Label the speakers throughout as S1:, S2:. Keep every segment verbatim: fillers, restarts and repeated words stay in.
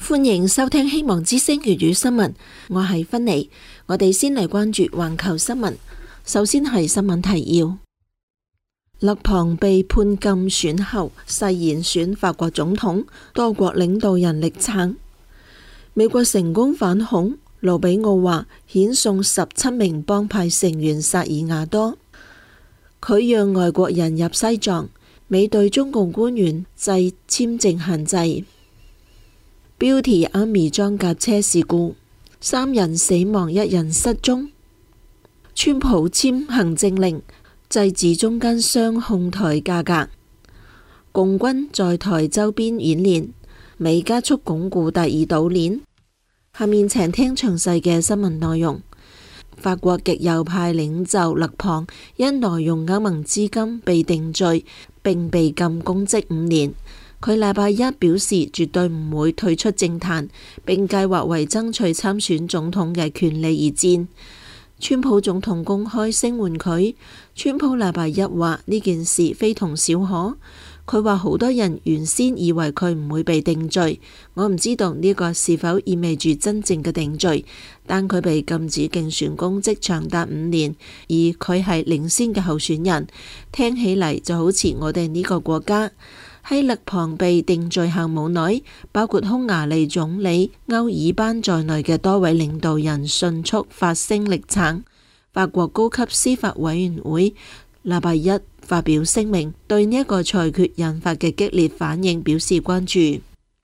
S1: 歡迎收聽希望之聲粵語新聞，我係芬妮。我哋先嚟關注環球新聞。首先係新聞提要：勒龐被判禁選後誓言選法國總統，多國領導人力撐。美國成功反恐，盧比奧話遣送十七名幫派成員薩爾瓦多。佢讓外國人入西藏，美對中共官員制簽證限制。Beauty Army 裝甲車事故，三人死亡，一人失蹤。川普簽行政令制止中間商哄抬價格。共軍在台周邊演練，美加速鞏固第二島鏈。下面請聽詳細嘅新聞內容。法國極右派領袖勒龐因挪用歐盟資金被定罪，並被禁公職五年。佢禮拜一表示絕對唔會退出政壇，並計劃為爭取參選總統嘅權利而戰。川普總統公開聲援佢。川普禮拜一話呢件事非同小可。佢話好多人原先以為佢唔會被定罪，我唔知道呢個是否意味住真正嘅定罪，但佢被禁止競選公職長達五年，而佢係領先嘅候選人，聽起嚟就好似我哋呢個國家。喺勒龐被定罪後冇耐，包括匈牙利總理歐爾班在內嘅多位領導人迅速發聲力撐。法國高級司法委員會禮拜一發表聲明，對呢一個裁決引發嘅激烈反應表示關注。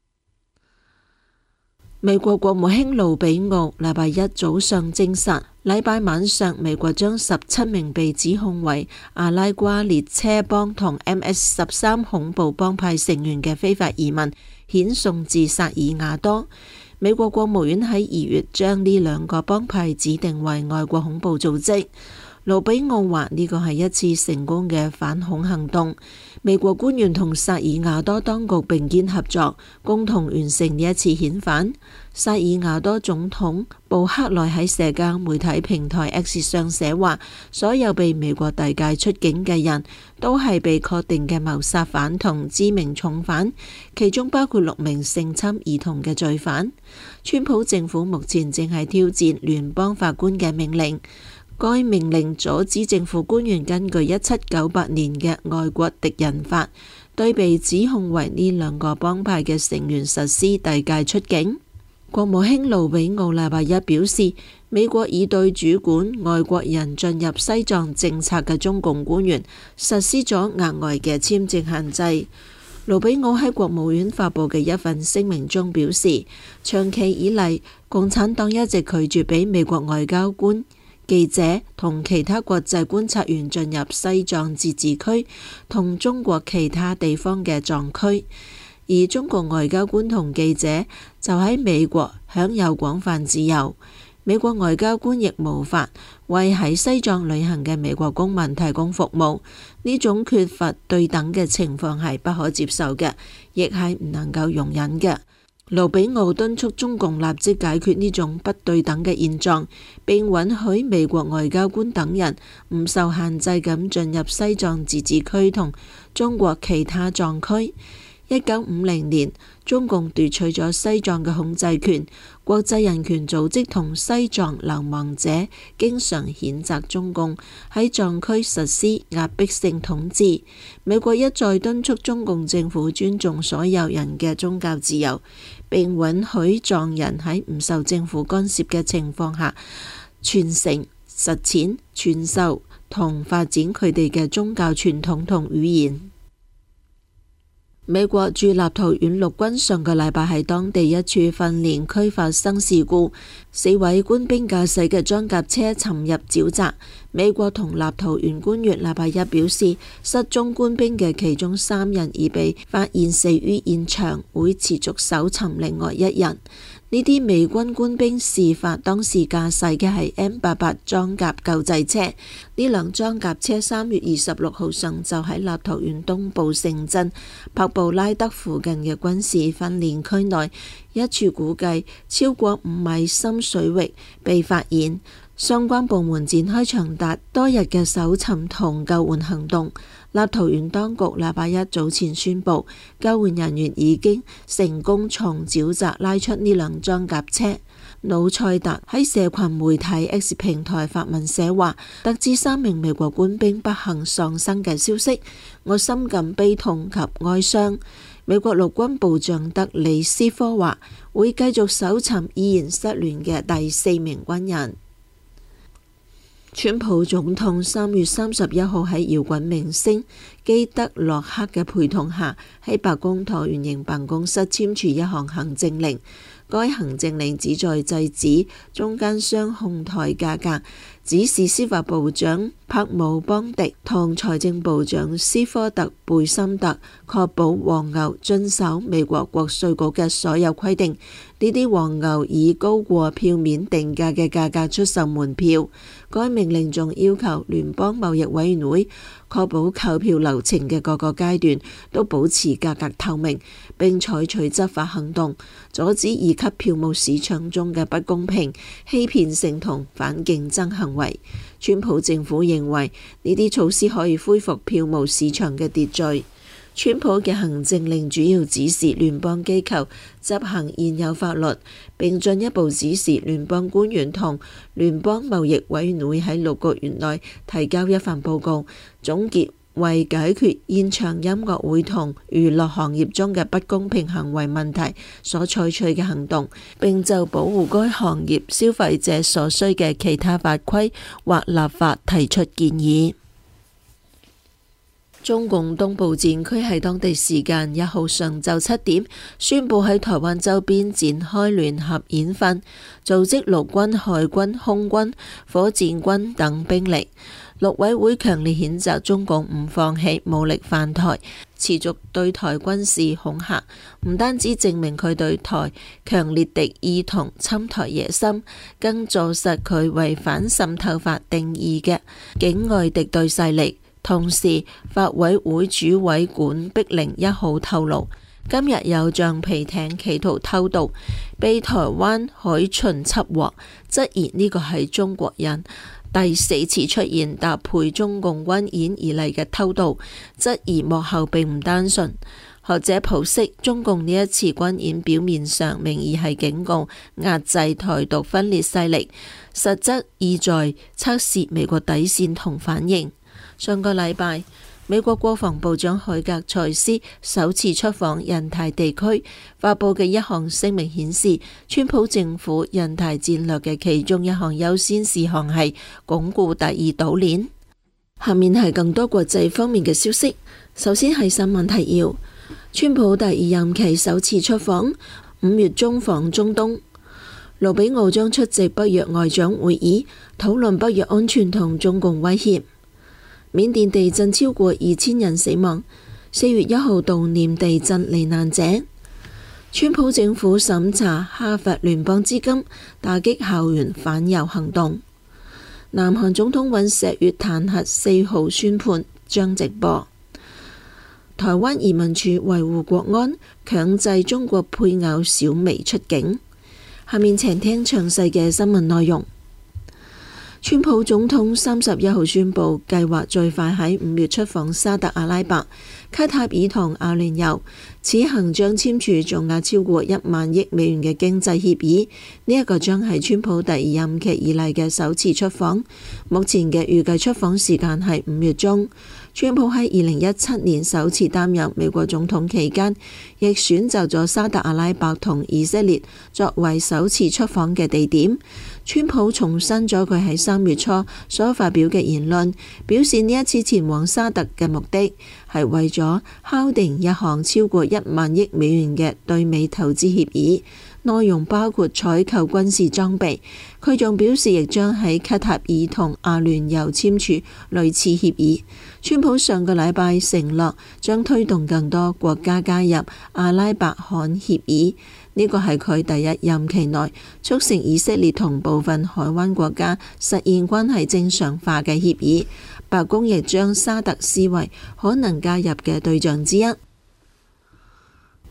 S1: 美國國務卿盧比奧禮拜一早上證實，禮拜晚上美國將十七名被指控為阿拉瓜列車幫同 M S 十三恐怖幫派成員嘅非法移民遣送至薩爾瓦多。美國國務院喺二月將呢兩個幫派指定為外國恐怖組織。盧比奧話呢個係一次成功嘅反恐行動。美國官員同薩爾瓦多當局並肩合作，共同完成呢一次遣返。薩爾瓦多總統布克萊喺社交媒體平台 X 上寫話，所有被美國遞解出境嘅人都係被確定嘅謀殺犯同知名重犯，其中包括六名性侵兒童嘅罪犯。川普政府目前正係挑戰聯邦法官嘅命令。該命令阻止政府官員根據一七九八年嘅外國敵人法，對被指控為呢兩個幫派嘅成員實施遞解出境。國務卿盧比奧禮拜一表示，美國已對主管外國人進入西藏政策嘅中共官員實施咗額外嘅簽證限制。盧比奧喺國務院發佈嘅一份聲明中表示，長期以嚟，共產黨一直拒絕俾美國外交官、記者同其他國際觀察員進入西藏自治區同中國其他地方嘅藏區，而中國外交官同記者就喺美國享有廣泛自由。美國外交官亦無法為喺西藏旅行嘅美國公民提供服務。呢種缺乏對等嘅情況係不可接受嘅，亦係唔能夠容忍嘅。盧比奧敦促中共立即解決呢種不對等嘅現狀，並允許美國外交官等人唔受限制咁進入西藏自治區同中國其他藏區。一九五零年，中共奪取咗西藏嘅控制權，國際人權組織同西藏流亡者經常譴責中共喺藏區實施壓迫性統治。美國一再敦促中共政府尊重所有人嘅宗教自由，並允許藏人喺唔受政府干涉嘅情況下傳承、實踐、傳授同發展佢哋嘅宗教傳統同語言。美國駐立陶宛陸軍上個禮拜喺當地一處訓練區發生事故，四位官兵駕駛嘅裝甲車沉入沼澤。美國同立陶宛官員禮拜一表示，失蹤官兵嘅其中三人已被發現死於現場，會持續搜尋另外一人。呢啲美軍官兵事發當時駕駛嘅係 M 八八裝甲救濟車。呢輛裝甲車三月二十六號上晝喺立陶宛東部城鎮帕布拉德附近嘅軍事訓練區內一處估計超過五米深水域被發現。相關部門展開長達多日嘅搜尋同救援行動。 立陶宛當局禮拜一早前宣布，救援人員已經成功從沼澤拉出呢輛裝甲車。魯塞達喺社群媒體 X 平台發文寫話，得知三名美國官兵不幸喪生嘅消息，我深感悲痛及哀傷。美國陸軍部長德里斯科話，會繼續搜尋依然失聯嘅第四名軍人。川普總統三月三十一號喺搖滾明星基德洛克嘅陪同下，喺白宮橢圓形辦公室簽署一項行政令。該行政令旨在制止中間商哄抬價格，指示司法部長柏姆邦迪同財政部長斯科特貝森特確保黃牛遵守美國國稅局嘅所有規定。呢啲黃牛以高過票面定價嘅價格出售門票。該命令仲要求聯邦貿易委員會確保購票流程嘅各個階段都保持價格透明，並採取執法行動，阻止二級票務市場中嘅不公平、欺騙性同反競爭行為。川普政府認為呢啲措施可以恢復票務市場嘅秩序。川普嘅行政令主要指示聯邦機構執行現有法律，並進一步指示聯邦官員同聯邦貿易委員會喺六個月內提交一份報告，總結為解決現場音樂會同娛樂行業中嘅不公平行為問題所採取嘅行動，並就保護該行業消費者所需嘅其他法規或立法提出建議。中共東部戰區喺當地時間一號上晝七點宣布喺台灣周邊展開聯合演訓，組織陸軍、海軍、空軍、火箭軍等兵力。陸委會強烈譴責中共唔放棄武力犯台，持續對台軍事恐嚇，唔單止證明佢對台強烈敵意同侵台野心，更坐實佢為反滲透法定義嘅境外敵對勢力。同時，法委會主委管碧玲一號透露，今日有橡皮艇企圖偷渡，被台灣海巡緝獲，質疑呢個係中國人第四次出現搭配中共軍演而嚟嘅偷渡，質疑幕後並唔單純。學者剖析，中共呢一次軍演表面上名義係警告壓制台獨分裂勢力，實質意在測試美國底線同反應。上個禮拜，美國國防部長海格賽斯首次出訪印太地區，發佈嘅一項聲明顯示，川普政府印太戰略嘅其中一項優先事項係鞏固第二島鏈。下面係更多國際方面嘅消息。首先係新聞提要：川普第二任期首次出訪，五月中訪中東。盧比奧將出席北約外長會議，討論北約安全同中共威脅。緬甸地震超過二千人死亡，四月一號悼念地震罹難者。川普政府審查哈佛聯邦資金，打擊校園反猶行動。南韓總統尹錫悅彈劾四號宣判將直播。台灣移民署維護國安，強制中國配偶小薇出境。下面請聽詳細嘅新聞內容。川普總統三十一號宣布，計劃最快喺五月出訪沙特阿拉伯、卡塔爾同阿聯酋，此行將簽署總額超過一萬億美元嘅經濟協議。呢一個將係川普第二任期以嚟嘅首次出訪，目前嘅預計出訪時間係五月中。川普喺二零一七年首次擔任美國總統期間，亦選擇咗沙特阿拉伯同以色列作為首次出訪嘅地點。川普重申咗佢喺三月初所發表嘅言論，表示呢一次前往沙特嘅目的係為咗敲定一項超過一萬億美元嘅對美投資協議，內容包括採購軍事裝備。佢仲表示，亦將喺卡塔爾同阿聯酋簽署類似協議。川普上個禮拜承諾將推動更多國家加入阿拉伯罕協議，呢個係佢第一任期內促成以色列同部分海灣國家實現關係正常化嘅協議。白宮亦將沙特視為可能加入嘅對象之一。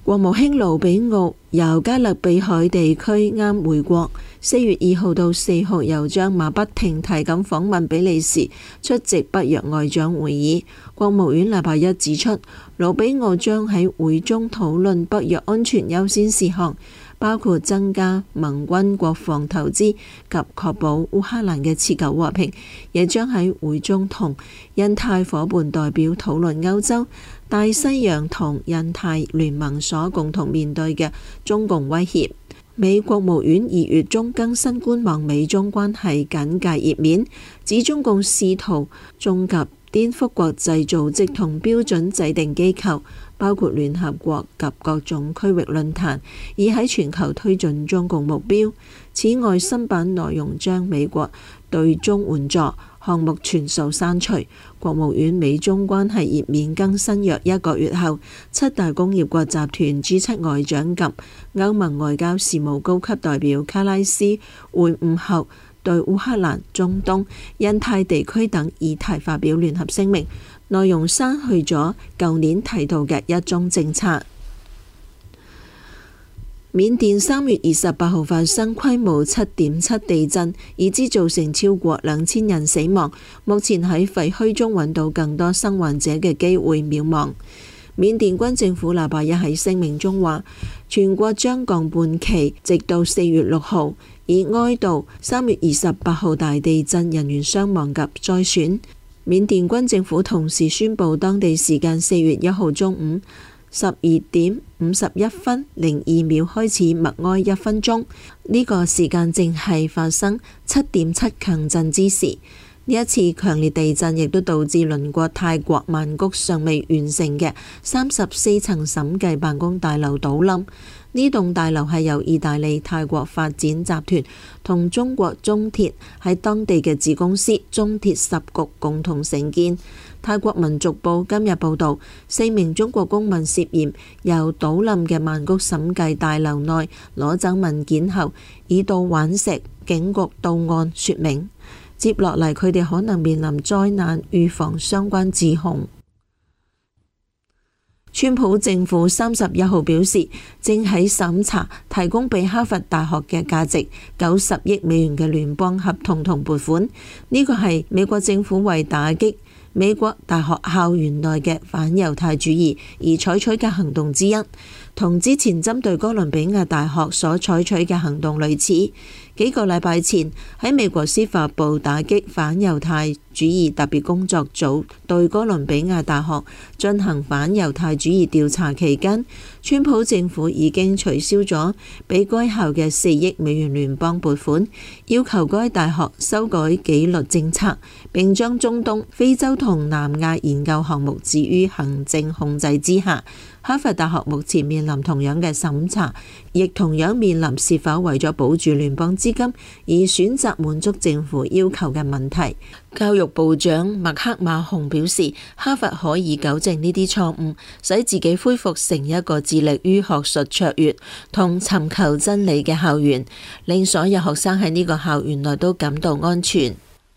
S1: 國務卿盧比奧由加勒比海地區啱回國，四月二號到四號又將馬不停蹄咁訪問比利時，出席北約外長會議。國務院禮拜一指出，盧比奧將喺會中討論北約安全優先事項，包括增加盟軍國防投資及確保烏克蘭嘅持久和平，亦將喺會中同印太夥伴代表討論歐洲、大西洋同印太聯盟所共同面對嘅中共威脅。美國務院二月中更新官網美中關係簡介頁面，指中共試圖縱及顛覆國際組織同標準制定機構，包括聯合國及各種區域論壇，以喺全球推進中共目標。此外，新版內容將美國對中援助項目全數刪除。國務院美中關係頁面更新約一個月後，七大工業國集團 G 七外長及歐盟外交事務高級代表卡拉斯會晤後，對烏克蘭、中東、印太地區等議題發表聯合聲明，內容刪去咗舊年提到嘅一中政策。緬甸三月二十八號發生規模七點七地震，已知造成超過兩千人死亡。目前喺廢墟中揾到更多生還者嘅機會渺茫。緬甸軍政府禮拜一喺聲明中話，全國將降半旗，直到四月六號，以哀悼三月二十八號大地震人員傷亡及災損。緬甸軍政府同時宣布，當地時間四月一號中午十二點五十一分零二秒開始默哀一分鐘，呢、這個時間正係發生七點七強震之時。呢一次強烈地震亦都導致鄰國泰國曼谷尚未完成嘅三十四層審計辦公大樓倒冧。呢棟大樓係由意大利泰國發展集團同中國中鐵喺當地嘅子公司中鐵十局共同承建。泰國民族報今日報道，四名中國公民涉嫌由倒冧嘅曼谷審計大樓內攞走文件後，已到浣石警局到案說明。接落嚟，佢哋可能面臨災難預防相關指控。川普政府三十一號表示，正喺審查提供俾哈佛大學嘅價值九十億美元嘅聯邦合同同撥款。呢個係美國政府為打擊美國大學校園內嘅反猶太主義而採取嘅行動之一，同之前針對哥倫比亞大學所採取嘅行動類似。幾個禮拜前，喺美國司法部打擊反猶太主義特別工作組對哥倫比亞大學進行反猶太主義調查期間，川普政府已經取消咗俾該校嘅四億美元聯邦撥款，要求該大學修改紀律政策，並將中東、非洲同南亞研究項目置於行政控制之下。哈佛大學目前面臨同樣嘅審查，亦同樣面臨是否為咗保住聯邦資金而選擇滿足政府要求嘅問題。教育部長麥克馬洪表示，哈佛可以糾正呢啲錯誤，使自己恢復成一個致力於學術卓越同尋求真理嘅校園，令所有學生喺呢個校園內都感到安全。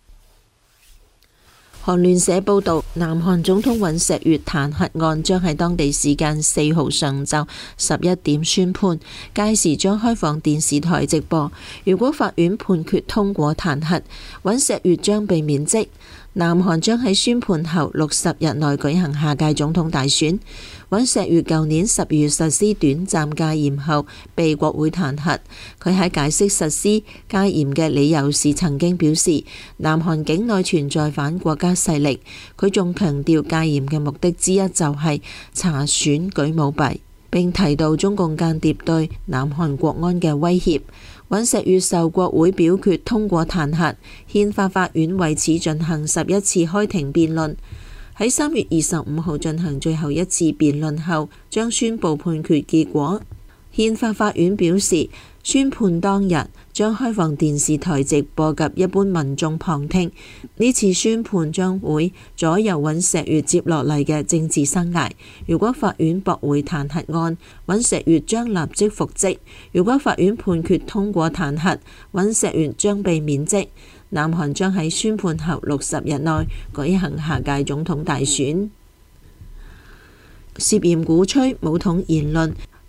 S1: 韓聯社報導，南韓總統尹錫悅彈劾案將喺當地時間四號上晝十一點宣判，屆時將開放電視台直播。如果法院判決通過彈劾，尹錫悅將被免職。南韓將喺宣判後六十日內舉行下屆總統大選。尹錫悅舊年十月實施短暫戒嚴後被國會彈劾。佢喺解釋實施戒嚴嘅理由時曾經表示，南韓境內存在反國家勢力。佢仲強調戒嚴嘅目的之一就係查選舉舞弊，並提到中共間諜對南韓國安嘅威脅。尹錫悅受國會表決通過彈劾，憲法法院為此進行十一次開庭辯論。喺三月二十五號進行最後一次辯論後，將宣布判決結果。憲法法院表示，宣判當日將開放電視台直播及一般民眾旁聽。呢次宣判將會左右尹錫悅接落嚟嘅政治生涯。如果法院駁回彈劾案，尹錫悅將立即復職；如果法院判決通過彈劾，尹錫悅將被免職。南韓將喺宣判後六十日內舉行下屆總統大選。涉嫌鼓吹武統言論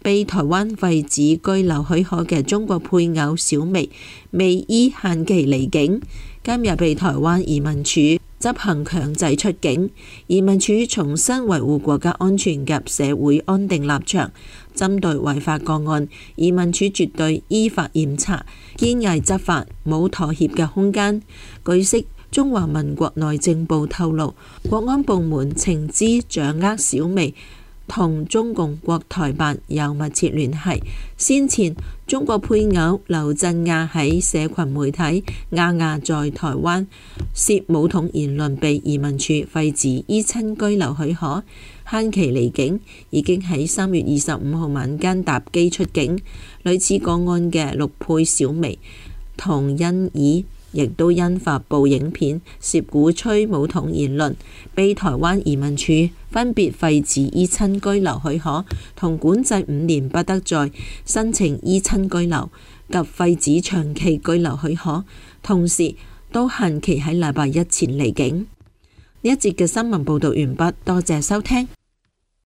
S1: 被台灣廢止居留許可嘅中國配偶小薇未依限期離境，今日被台灣移民署執行強制出境。移民署重新維護國家安全及社會安定立場，針對違法個案，移民署絕對依法嚴查，堅毅執法，冇妥協嘅空間。據悉，中華民國內政部透露，國安部門情資掌握小薇同中共國台辦有密切聯繫。先前中國配偶劉振亞喺社群媒體亞亞在台灣涉武統言論被移民署廢止依親居留許可，限期離境，已經喺三月二十五號晚間搭機出境。類似個案嘅陸配小薇同欣怡亦都因發布影片涉鼓吹武統言論，被台灣移民署分別廢止依親居留許可同管制五年不得再申請依親居留及廢止長期居留許可，同時都限期喺禮拜一前離境。呢一節嘅新聞報導完畢，多謝收聽。